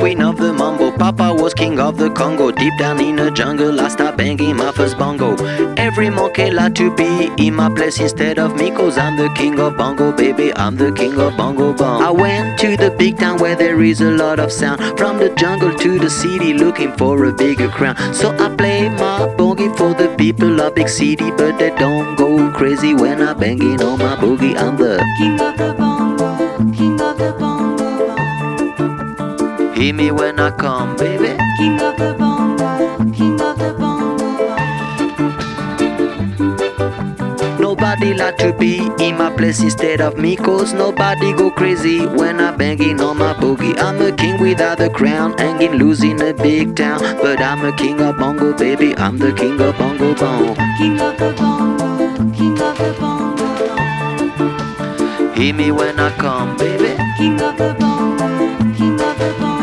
queen of the mambo, Papa was king of the Congo. Deep down in the jungle, I start banging my first bongo. Every monkey like to be in my place instead of me, 'cause I'm the king of bongo, baby, I'm the king of bongo bong. I went to the big town where there is a lot of sound, from the jungle to the city looking for a bigger crown. So I play my boogie for the people of big city, but they don't go crazy when I'm banging on my boogie. I'm the king of the bongo, king of the bongo bong. Hear me when I come, baby. King of the bongo, king of the bongo bong. Nobody like to be in my place instead of me, 'cause nobody go crazy when I'm banging on my boogie. I'm a king without a crown, hanging loose in a big town, but I'm a king of bongo, baby, I'm the king of bongo bong. King of the bongo, king of the bongo bong. Hear me when I come, baby. King of the bongo, king of the bongo bong.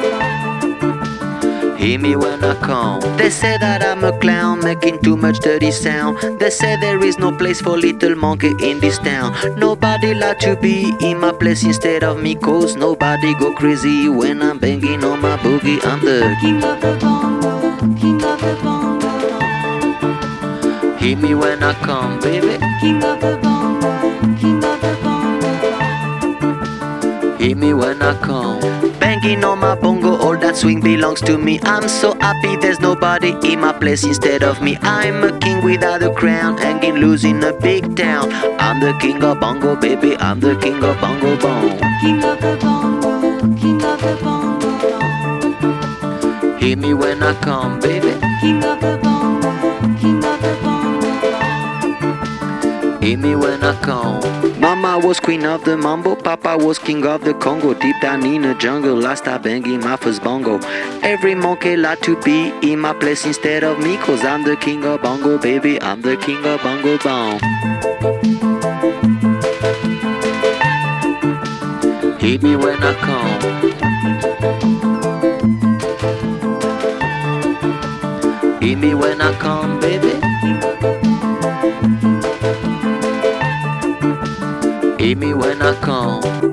Hear me when I come. They say that I'm a clown, making too much dirty sound. They say there is no place for little monkey in this town. Nobody like to be in my place instead of me, 'cause nobody go crazy when I'm banging on my boogie. I'm the king of the bongo, king of the bongo bong. Hear me when I come, baby. King of the bongo, king of the bongo bong. Hear me when I come. Banging on my bongo, all that swing belongs to me. I'm so happy there's nobody in my place instead of me. I'm a king without a crown, hanging loose in a big town. I'm the king of bongo, baby, I'm the king of bongo bong. King of the bongo, king of the bongo bong. Hear me when I come, baby. King of the bongo, king of the bongo bong. Hear me when I come. Mama was queen of the mambo, Papa was king of the Congo. Deep down in the jungle, I start banging my first bongo. Every monkey like to be in my place instead of me, 'cause I'm the king of bongo, baby, I'm the king of bongo bong. Hear me when I come. Hear me when I come, baby. Hear me when I come.